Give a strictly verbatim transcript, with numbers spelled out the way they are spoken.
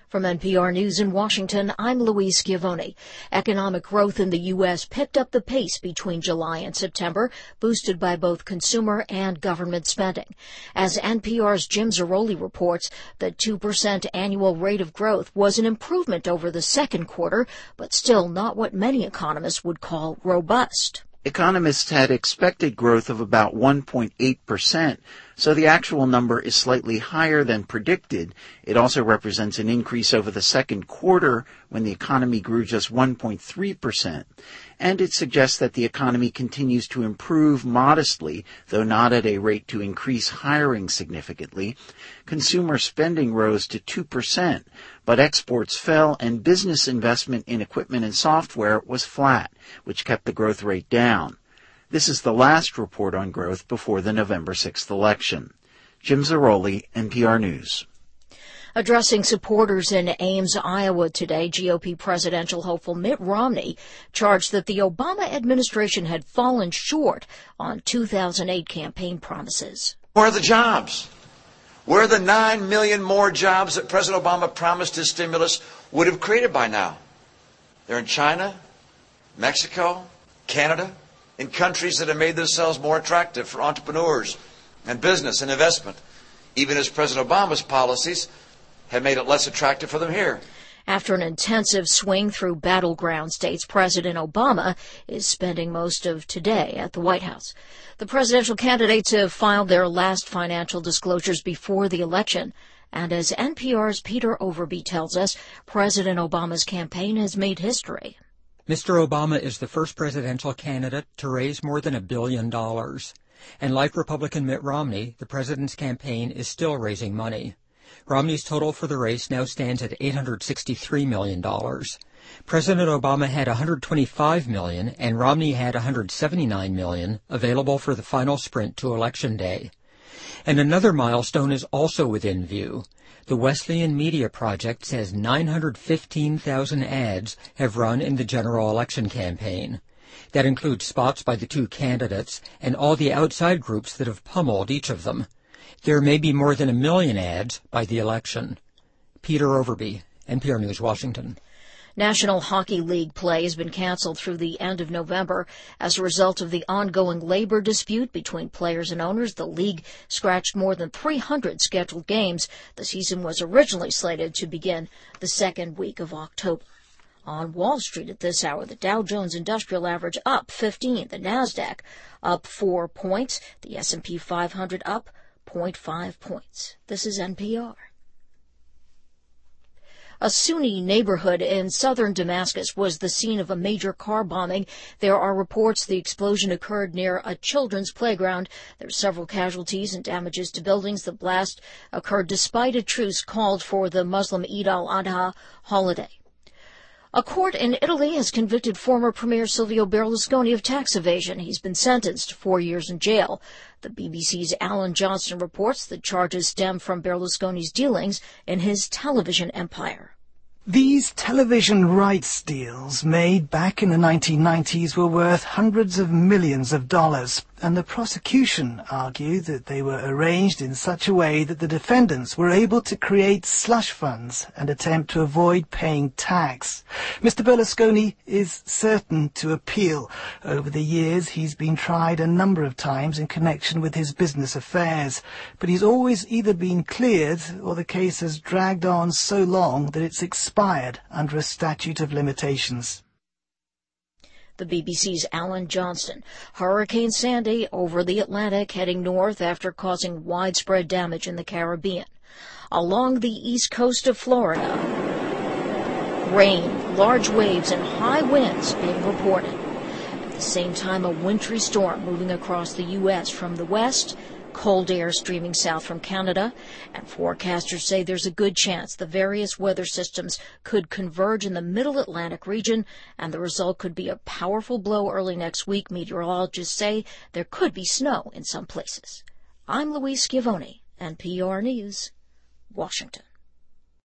From N P R News in Washington, I'm Louise Schiavone. Economic growth in the U S picked up the pace between July and September, boosted by both consumer and government spending. As N P R's Jim Zarroli reports, the two percent annual rate of growth was an improvement over the second quarter, but still not what many economists would call robust. Economists had expected growth of about one point eight percent, so the actual number is slightly higher than predicted. It also represents an increase over the second quarter when the economy grew just one point three percent. And it suggests that the economy continues to improve modestly, though not at a rate to increase hiring significantly. Consumer spending rose to two percent, but exports fell and business investment in equipment and software was flat, which kept the growth rate down. This is the last report on growth before the November sixth election. Jim Zarroli, N P R News. Addressing supporters in Ames, Iowa today, G O P presidential hopeful Mitt Romney charged that the Obama administration had fallen short on two thousand eight campaign promises. Where are the jobs? Where are the nine million more jobs that President Obama promised his stimulus would have created by now? They're in China, Mexico, Canada, in countries that have made themselves more attractive for entrepreneurs and business and investment, even as President Obama's policies have made it less attractive for them here. After an intensive swing through battleground states, President Obama is spending most of today at the White House. The presidential candidates have filed their last financial disclosures before the election. And as N P R's Peter Overby tells us, President Obama's campaign has made history. Mister Obama is the first presidential candidate to raise more than a billion dollars. And like Republican Mitt Romney, the president's campaign is still raising money. Romney's total for the race now stands at eight hundred sixty-three million dollars. President Obama had one hundred twenty-five million dollars and Romney had one hundred seventy-nine million dollars available for the final sprint to Election Day. And another milestone is also within view. The Wesleyan Media Project says nine hundred fifteen thousand ads have run in the general election campaign. That includes spots by the two candidates and all the outside groups that have pummeled each of them. There may be more than a million ads by the election. Peter Overby, N P R News, Washington. National Hockey League play has been canceled through the end of November. As a result of the ongoing labor dispute between players and owners, the league scratched more than three hundred scheduled games. The season was originally slated to begin the second week of October. On Wall Street at this hour, the Dow Jones Industrial Average up fifteen, the NASDAQ up four points, the S and P five hundred up zero point five points. This is N P R. A Sunni neighborhood in southern Damascus was the scene of a major car bombing. There are reports the explosion occurred near a children's playground. There are several casualties and damages to buildings. The blast occurred despite a truce called for the Muslim Eid al-Adha holiday. A court in Italy has convicted former Premier Silvio Berlusconi of tax evasion. He's been sentenced to four years in jail. The B B C's Alan Johnston reports the charges stem from Berlusconi's dealings in his television empire. These television rights deals made back in the nineteen nineties were worth hundreds of millions of dollars, and the prosecution argued that they were arranged in such a way that the defendants were able to create slush funds and attempt to avoid paying tax. Mister Berlusconi is certain to appeal. Over the years, he's been tried a number of times in connection with his business affairs, but he's always either been cleared or the case has dragged on so long that it's expired under a statute of limitations. The B B C's Alan Johnston. Hurricane Sandy over the Atlantic, heading north after causing widespread damage in the Caribbean. Along the east coast of Florida, rain, large waves, and high winds being reported. At the same time, a wintry storm moving across the U S from the west, cold air streaming south from Canada, and forecasters say there's a good chance the various weather systems could converge in the middle Atlantic region, and the result could be a powerful blow early next week. Meteorologists say there could be snow in some places. I'm Louise Schiavone, N P R News, Washington.